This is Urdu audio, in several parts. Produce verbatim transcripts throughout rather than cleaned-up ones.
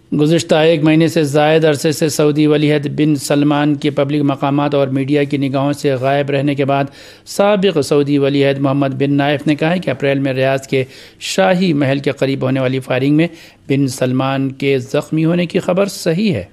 گزشتہ ایک مہینے سے زائد عرصے سے سعودی ولی عہد بن سلمان کے پبلک مقامات اور میڈیا کی نگاہوں سے غائب رہنے کے بعد سابق سعودی ولی عہد محمد بن نائف نے کہا ہے کہ اپریل میں ریاض کے شاہی محل کے قریب ہونے والی فائرنگ میں بن سلمان کے زخمی ہونے کی خبر صحیح ہے۔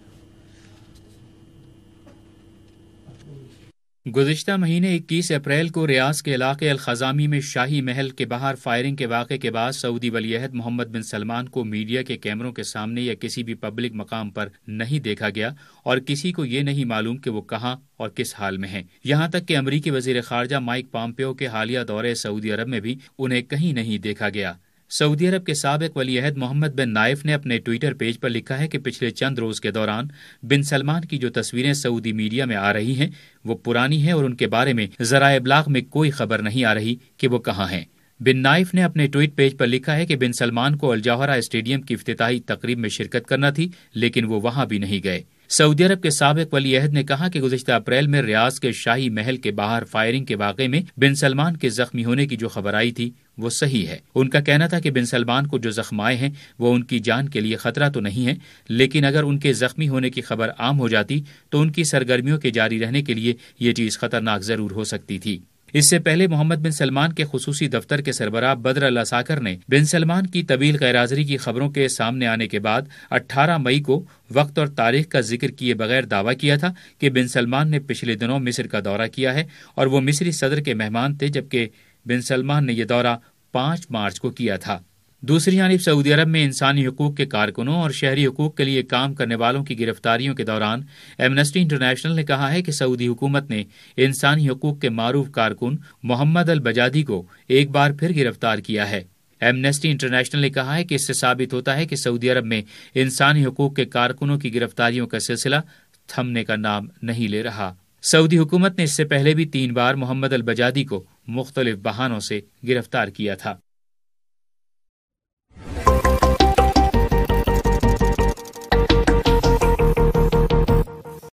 گزشتہ مہینے اکیس اپریل کو ریاض کے علاقے الخزامی میں شاہی محل کے باہر فائرنگ کے واقعے کے بعد سعودی ولی عہد محمد بن سلمان کو میڈیا کے کیمروں کے سامنے یا کسی بھی پبلک مقام پر نہیں دیکھا گیا اور کسی کو یہ نہیں معلوم کہ وہ کہاں اور کس حال میں ہیں۔ یہاں تک کہ امریکی وزیر خارجہ مائک پامپیو کے حالیہ دورے سعودی عرب میں بھی انہیں کہیں نہیں دیکھا گیا۔ سعودی عرب کے سابق ولی عہد محمد بن نائف نے اپنے ٹویٹر پیج پر لکھا ہے کہ پچھلے چند روز کے دوران بن سلمان کی جو تصویریں سعودی میڈیا میں آ رہی ہیں وہ پرانی ہیں اور ان کے بارے میں ذرائع ابلاغ میں کوئی خبر نہیں آ رہی کہ وہ کہاں ہیں۔ بن نائف نے اپنے ٹویٹ پیج پر لکھا ہے کہ بن سلمان کو الجوہرہ اسٹیڈیم کی افتتاحی تقریب میں شرکت کرنا تھی لیکن وہ وہاں بھی نہیں گئے۔ سعودی عرب کے سابق ولی عہد نے کہا کہ گزشتہ اپریل میں ریاض کے شاہی محل کے باہر فائرنگ کے واقعے میں بن سلمان کے زخمی ہونے کی جو خبر آئی تھی وہ صحیح ہے۔ ان کا کہنا تھا کہ بن سلمان کو جو زخم آئے ہیں وہ ان کی جان کے لیے خطرہ تو نہیں ہے، لیکن اگر ان کے زخمی ہونے کی خبر عام ہو جاتی تو ان کی سرگرمیوں کے جاری رہنے کے لیے یہ چیز خطرناک ضرور ہو سکتی تھی۔ اس سے پہلے محمد بن سلمان کے خصوصی دفتر کے سربراہ بدر الاساکر نے بن سلمان کی طویل غیر حاضری کی خبروں کے سامنے آنے کے بعد اٹھارہ مئی کو وقت اور تاریخ کا ذکر کیے بغیر دعویٰ کیا تھا کہ بن سلمان نے پچھلے دنوں مصر کا دورہ کیا ہے اور وہ مصری صدر کے مہمان تھے، جبکہ بن سلمان نے یہ دورہ پانچ مارچ کو کیا تھا۔ دوسری جانب سعودی عرب میں انسانی حقوق کے کارکنوں اور شہری حقوق کے لیے کام کرنے والوں کی گرفتاریوں کے دوران ایمنسٹی انٹرنیشنل نے کہا ہے کہ سعودی حکومت نے انسانی حقوق کے معروف کارکن محمد البجادی کو ایک بار پھر گرفتار کیا ہے۔ ایمنسٹی انٹرنیشنل نے کہا ہے کہ اس سے ثابت ہوتا ہے کہ سعودی عرب میں انسانی حقوق کے کارکنوں کی گرفتاریوں کا سلسلہ تھمنے کا نام نہیں لے رہا۔ سعودی حکومت نے اس سے پہلے بھی تین بار محمد البجادی کو مختلف بہانوں سے گرفتار کیا تھا۔